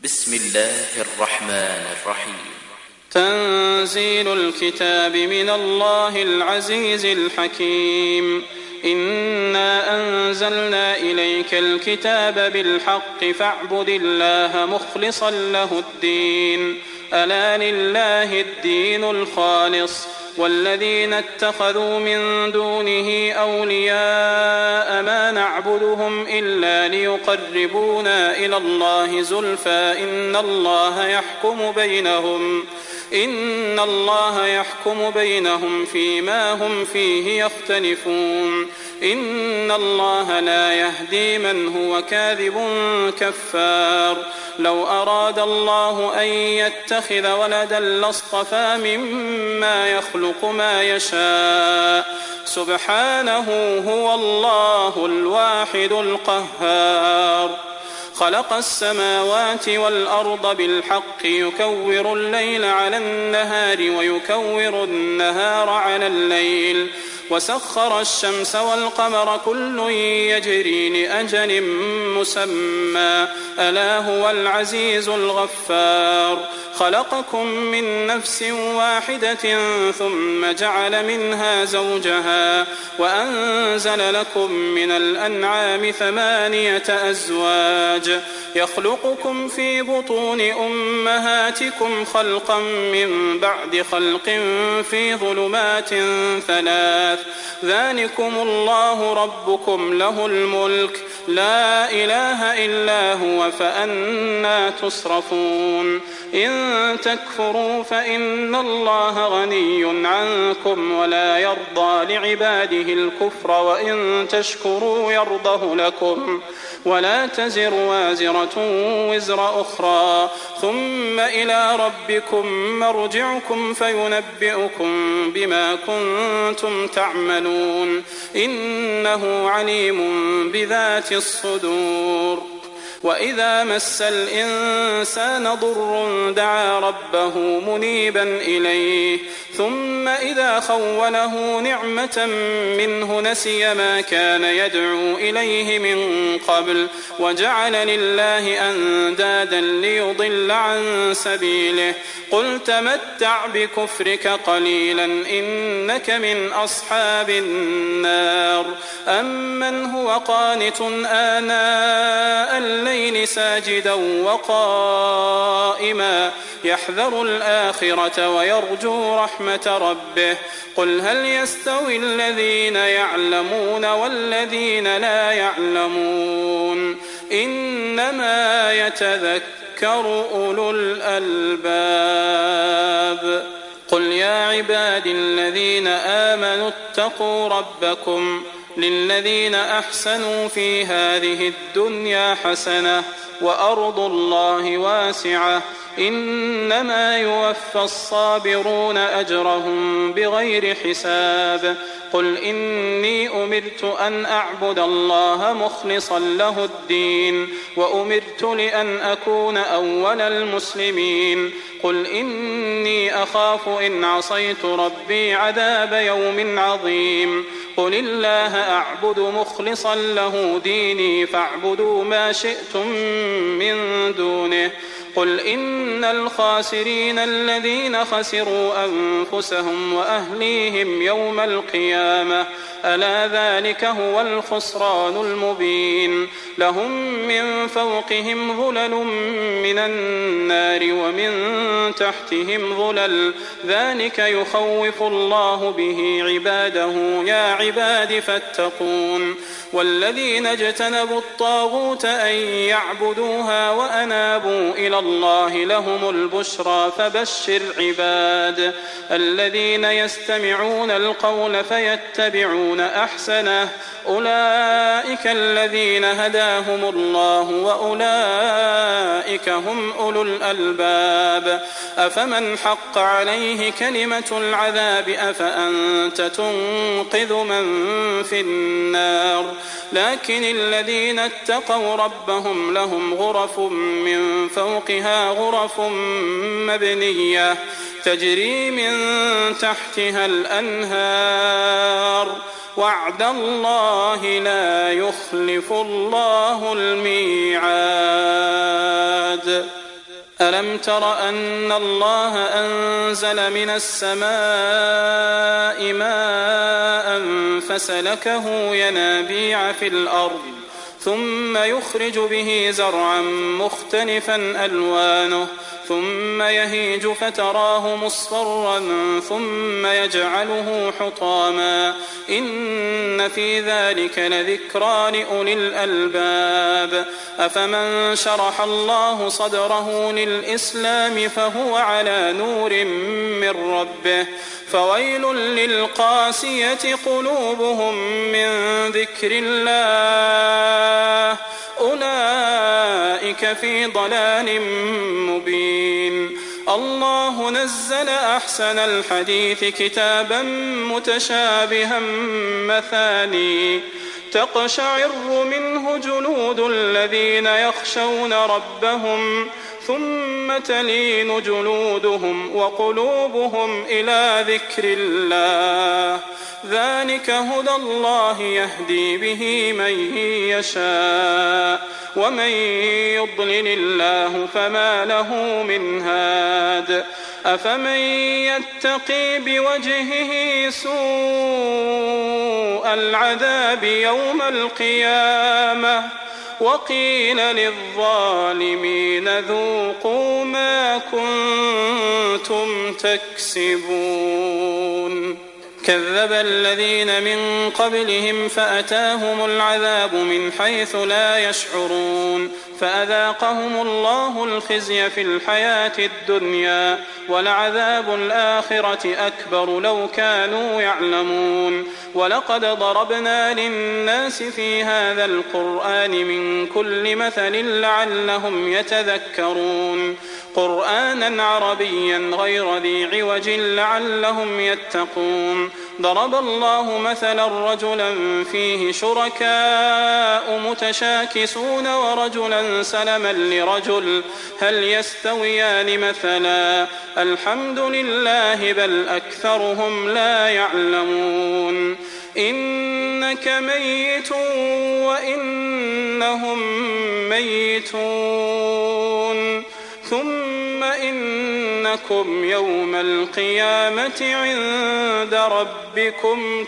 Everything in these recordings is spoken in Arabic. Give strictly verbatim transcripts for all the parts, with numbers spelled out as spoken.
بسم الله الرحمن الرحيم. تنزيل الكتاب من الله العزيز الحكيم. إنا أنزلنا إليك الكتاب بالحق فاعبد الله مخلصا له الدين. ألا لله الدين الخالص والذين اتخذوا من دونه أولياء ما نعبدهم إلا ليقربونا إلى الله زلفى إن الله يحكم بينهم إن الله يحكم بينهم فيما هم فيه يختلفون. إن الله لا يهدي من هو كاذب كفار. لو أراد الله أن يتخذ ولدا لاصطفى مما يخلق ما يشاء سبحانه هو الله الواحد القهار. خلق السماوات والأرض بالحق يكور الليل على النهار ويكور النهار على الليل وسخر الشمس والقمر كل يجري لأجل مسمى ألا هو العزيز الغفار. خلقكم من نفس واحدة ثم جعل منها زوجها وأنزل لكم من الأنعام ثمانية أزواج يخلقكم في بطون أمهاتكم خلقا من بعد خلق في ظلمات ثلاث ذلكم الله ربكم له الملك لا إله إلا هو فأنى تصرفون. إن تكفروا فإن الله غني عنكم ولا يرضى لعباده الكفر وإن تشكروا يرضه لكم ولا تزر وازرة وزر أخرى ثم إلى ربكم مرجعكم فينبئكم بما كنتم تعملون إنه عليم بذات الصدور. وإذا مس الإنسان ضر دعا ربه منيبا إليه ثم إذا خوله نعمة منه نسي ما كان يدعو إليه من قبل وجعل لله أندادا ليضل عن سبيله. قل تمتع بكفرك قليلا إنك من أصحاب النار. أمن هو قانت آناء الليل ساجدا وقائما يحذر الآخرة ويرجو رحمة ربه. قل هل يستوي الذين يعلمون والذين لا يعلمون إنما يتذكر أولو الألباب. قل يا عبادي الذين آمنوا اتقوا ربكم للذين أحسنوا في هذه الدنيا حسنة وأرض الله واسعة إنما يوفى الصابرون أجرهم بغير حساب. قل إني أمرت أن أعبد الله مخلصا له الدين وأمرت لأن أكون أول المسلمين. قل إني أخاف إن عصيت ربي عذاب يوم عظيم. قل الله أعبد مخلصا له ديني فاعبدوا ما شئتم من دونه. قل إن الخاسرين الذين خسروا أنفسهم وأهليهم يوم القيامة ألا ذلك هو الخسران المبين. لهم من فوقهم ظلل من النار ومن تحتهم ظلل ذلك يخوف الله به عباده يا عباد فاتقون. والذين اجتنبوا الطاغوت أن يعبدوها وأنابوا إلى الله لهم البشرى فبشر عباد الذين يستمعون القول فيتبعون أحسنه أولئك الذين هداهم الله وأولئك هم أولو الألباب. أفمن حق عليه كلمة العذاب أفأنت تنقذ من في النار. لكن الذين اتقوا ربهم لهم غرف من فوقها غرف مبنية تجري من تحتها الأنهار وعد الله لا يخلف الله الميعاد. ألم تر أن الله أنزل من السماء ماء فسلكه ينابيع في الأرض ثم يخرج به زرعا مختلفا ألوانه ثم يهيج فتراه مصفرا ثم يجعله حطاما إن في ذلك لذكرى لأولي الألباب أفمن شرح الله صدره للإسلام فهو على نور من ربه فويل للقاسية قلوبهم من ذكر الله أولئك في ضلال مبين. الله نزل أحسن الحديث كتابا متشابها مثاني تقشعر منه جلود الذين يخشون ربهم ثم تلين جلودهم وقلوبهم إلى ذكر الله ذلك هدى الله يهدي به من يشاء ومن يضلل الله فما له من هاد أفمن يتقي بوجهه سوء العذاب يوم القيامة وقيل للظالمين ذوقوا ما كنتم تكسبون. كذب الذين من قبلهم فأتاهم العذاب من حيث لا يشعرون فأذاقهم الله الخزي في الحياة الدنيا ولعذاب الآخرة أكبر لو كانوا يعلمون. ولقد ضربنا للناس في هذا القرآن من كل مثل لعلهم يتذكرون قرآنا عربيا غير ذي عوج لعلهم يتقون. ضرب الله مثلا رجلا فيه شركاء متشاكسون ورجلا سلما لرجل هل يستويان مثلا الحمد لله بل أكثرهم لا يعلمون. إنك ميت وإنهم ميتون ثم إنكم يوم القيامة عند ربكم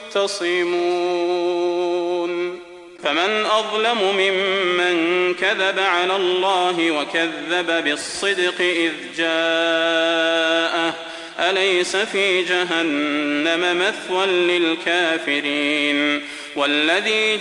تختصمون. فمن أظلم ممن كذب على الله وكذب بالصدق إذ جاءه أليس في جهنم مثوى للكافرين والذي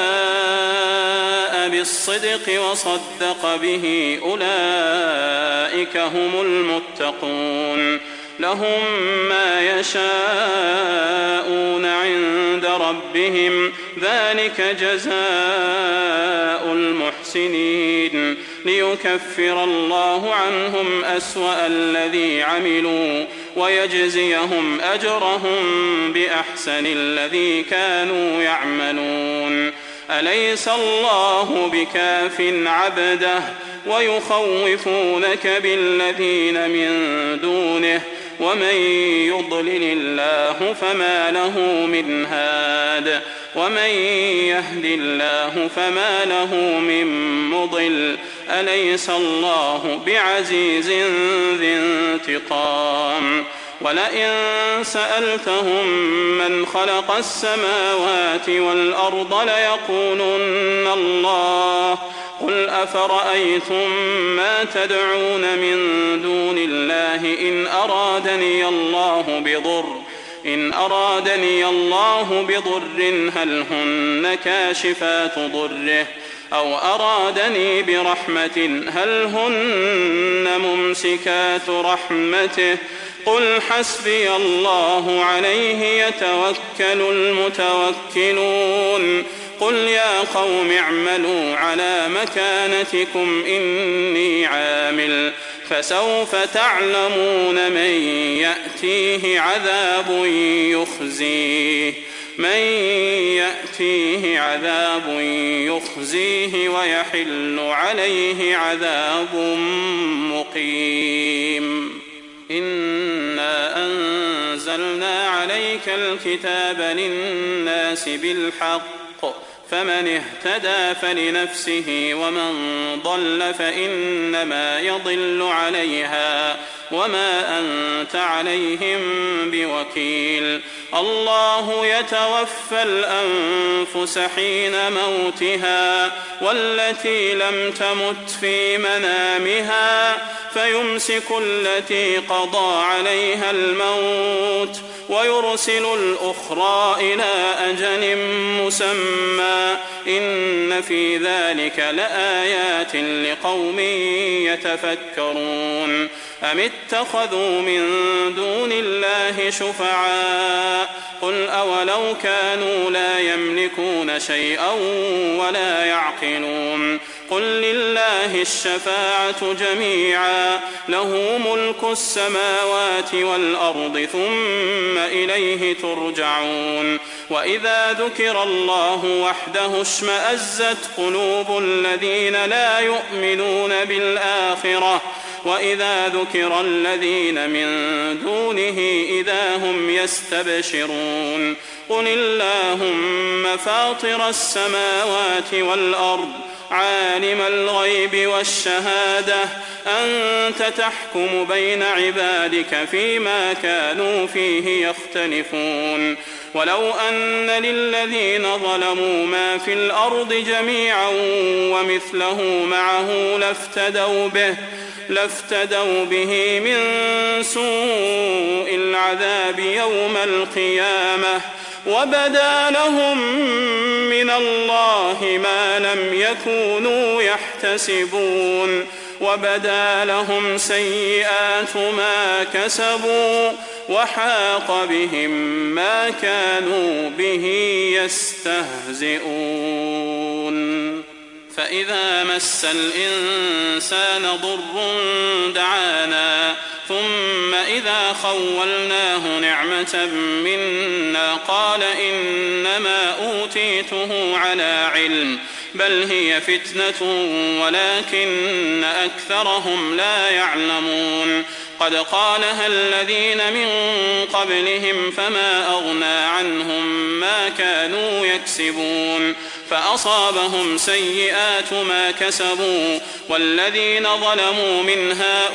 جاء بالصدق وصدق به أولئك هم المتقون لهم ما يشاءون عند ربهم ذلك جزاء المحسنين ليكفر الله عنهم أسوأ الذي عملوا ويجزيهم أجرهم بأحسن الذي كانوا يعملون. أليس الله بكاف عبده ويخوفونك بالذين من دونه ومن يضلل الله فما له من هاد ومن يهد الله فما له من مضل أليس الله بعزيز ذي انتقام. ولئن سألتهم من خلق السماوات والأرض ليقولن الله قل أفرأيتم ما تدعون من دون الله إن أرادني الله بضر إن أرادني الله بضر هل هن كاشفات ضره أو أرادني برحمة هل هن ممسكات رحمته قل حسبي الله عليه يتوكل المتوكلون. قل يا قوم اعملوا على مكانتكم إني عامل فسوف تعلمون من يأتيه عذاب يخزيه من يأتيه عذاب يخزيه ويحل عليه عذاب مقيم. إنا أنزلنا عليك الكتاب للناس بالحق فمن اهتدى فلنفسه ومن ضل فإنما يضل عليها وما أنت عليهم بوكيل. الله يتوفى الأنفس حين موتها والتي لم تمت في منامها فيمسك التي قضى عليها الموت ويرسل الأخرى إلى أجل مسمى إن في ذلك لآيات لقوم يتفكرون. أم اتخذوا من دون الله شفعاء قل أولو كانوا لا يملكون شيئا ولا يعقلون قل لله الشفاعة جميعا له ملك السماوات والأرض ثم إليه ترجعون. وإذا ذكر الله وحده اشمأزت قلوب الذين لا يؤمنون بالآخرة وإذا ذكر الذين من دونه إذا هم يستبشرون. قل اللهم فاطر السماوات والأرض عالم الغيب والشهادة أنت تحكم بين عبادك فيما كانوا فيه يختلفون. ولو أن للذين ظلموا ما في الأرض جميعا ومثله معه لافتدوا به لافتدوا به من سوء العذاب يوم القيامة وبدا لهم من الله ما لم يكونوا يحتسبون وبدا لهم سيئات ما كسبوا وحاق بهم ما كانوا به يستهزئون. فإذا مس الإنسان ضر دعانا ثم إذا خولناه نعمة منا قال إنما أوتيته على علم بل هي فتنة ولكن أكثرهم لا يعلمون. قد قالها الذين من قبلهم فما أغنى عنهم ما كانوا يكسبون فأصابهم سيئات ما كسبوا والذين ظلموا من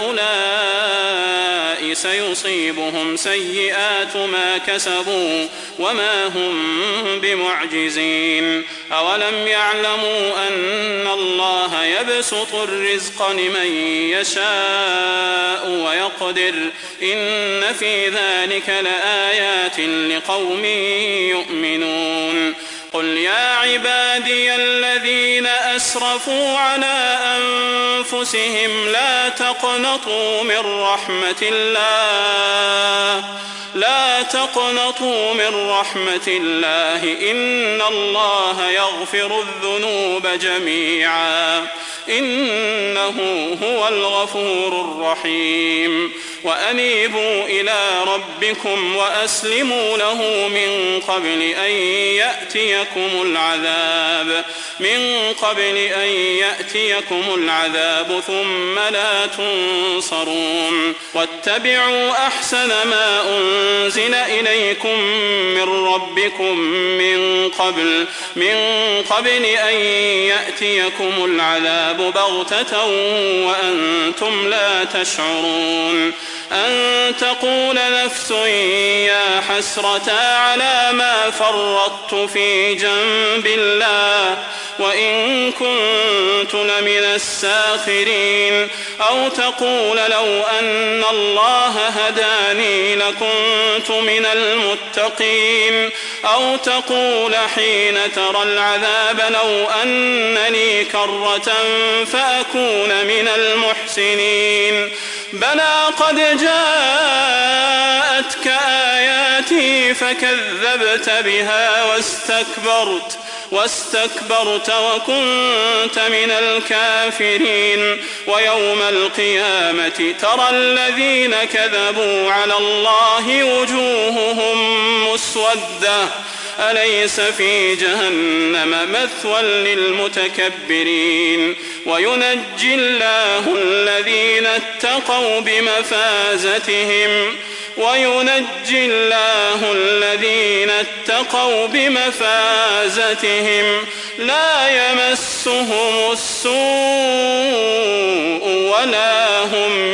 هؤلاء سيصيبهم سيئات ما كسبوا وما هم بمعجزين. أولم يعلموا أن الله يبسط الرزق لمن يشاء ويقدر إن في ذلك لآيات لقوم يؤمنون. قل يا عبادي الذين أسرفوا على أنفسهم لا تقنطوا من رحمة الله لا تقنطوا من رحمة الله إن الله يغفر الذنوب جميعا إنه هو الغفور الرحيم. وأنيبوا إلى ربكم وأسلموا له من قبل أن يأتيكم العذاب من قبل أن يأتيكم العذاب ثم لا تنصرون. واتبعوا أحسن ما أنزل إليكم من ربكم من قبل من قبل أن يأتيكم العذاب بغتة وأنتم لا تشعرون. أن تقول نفس يا حسرة على ما فرطت في جنب الله وإن كنت لمن الساخرين أو تقول لو أن الله هداني لكنت من المتقين أو تقول حين ترى العذاب لو أنني كرة فأكون من المحسنين. بلى قد جاءتك آياتي فكذبت بها واستكبرت واستكبرت وكنت من الكافرين. ويوم القيامة ترى الذين كذبوا على الله وجوههم مسودة أليس في جهنم مثوى للمتكبرين. وينجي الله الذين اتقوا بمفازتهم وينجي الله الذين اتقوا بمفازتهم لا يمسهم السوء ولا هم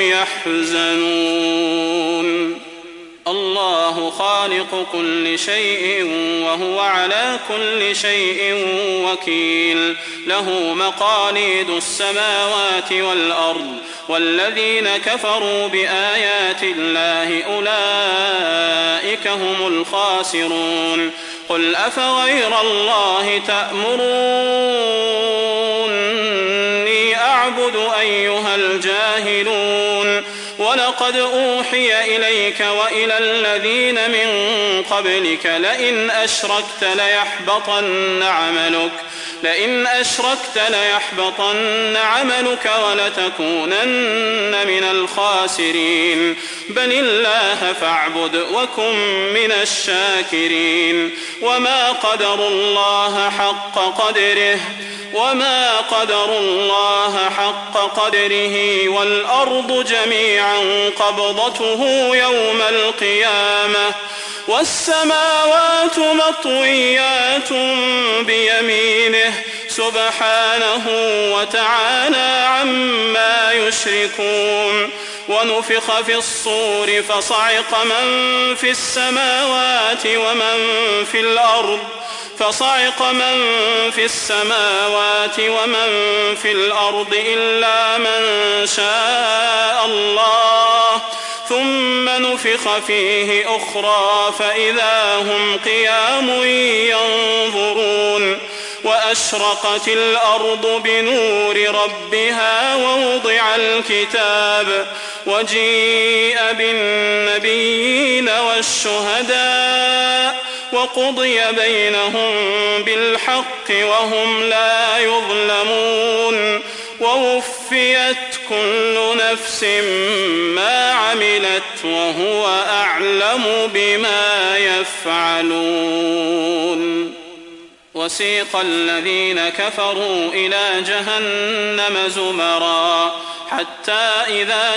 يحزنون. الله خالق كل شيء وهو على كل شيء وكيل. له مقاليد السماوات والأرض، والذين كفروا بآيات الله أولئك هم الخاسرون. قل أفغير الله تأمروني أعبد أيها الجاهلون؟ ولقد أوحي إليك وإلى الذين من قبلك لئن أشركت ليحبطن عملك لئن أشركت ليحبطن عملك ولتكونن من الخاسرين. بل الله فاعبد وكن من الشاكرين. وما قدروا الله حق قدره وما قدروا الله حق قدره والأرض جميعا قبضته يوم القيامة والسماوات مطويات بيمينه سبحانه وتعالى عما يشركون. ونفخ في الصور فصعق من في السماوات ومن في الأرض فصعق من في السماوات ومن في الأرض إلا من شاء الله ثم نفخ فيه أخرى فإذا هم قيام ينظرون. وأشرقت الأرض بنور ربها ووضع الكتاب وجيء بالنبيين والشهداء وقضي بينهم بالحق وهم لا يظلمون. ووفيت كل نفس ما عملت وهو أعلم بما يفعلون. وسيق الذين كفروا إلى جهنم زمرا حتى إذا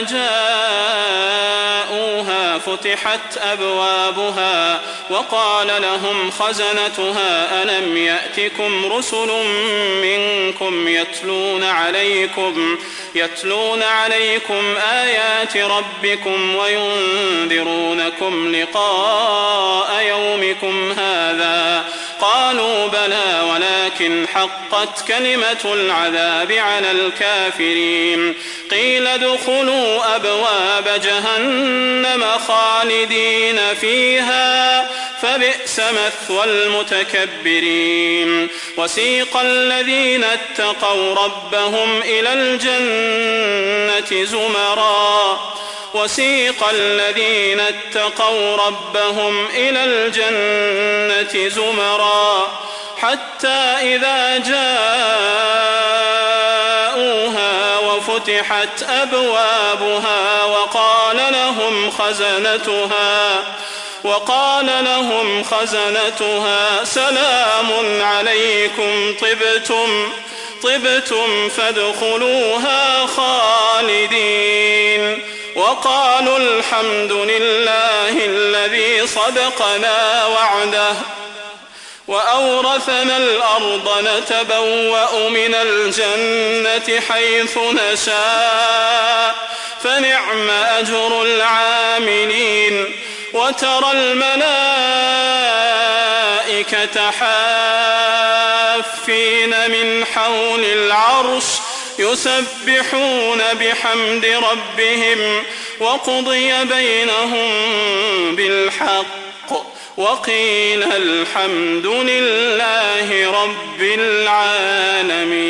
جاءوها فتحت أبوابها وقال لهم خزنتها ألم يأتكم رسل منكم يتلون عليكم يتلون عليكم آيات ربكم وينذرونكم لقاء يومكم هذا؟ قالوا بلى ولكن حقت كلمة العذاب على الكافرين. قيل ادخلوا أبواب جهنم خالدين فيها فبئس مثوى المتكبرين. وسيق الذين اتقوا ربهم إلى الجنة زمرا وسيق الذين اتقوا ربهم إلى الجنة زمرا حتى إذا جاءوها وفتحت أبوابها وقال لهم خزنتها وقال لهم خزنتها سلام عليكم طبتم طبتم فادخلوها خالدين. وقالوا الحمد لله الذي صدقنا وعده وأورثنا الأرض نتبوأ من الجنة حيث نشاء فنعم أجر العاملين. وترى الملائكة حافين من حول العرش يسبحون بحمد ربهم وقضي بينهم بالحق وقيل الحمد لله رب العالمين.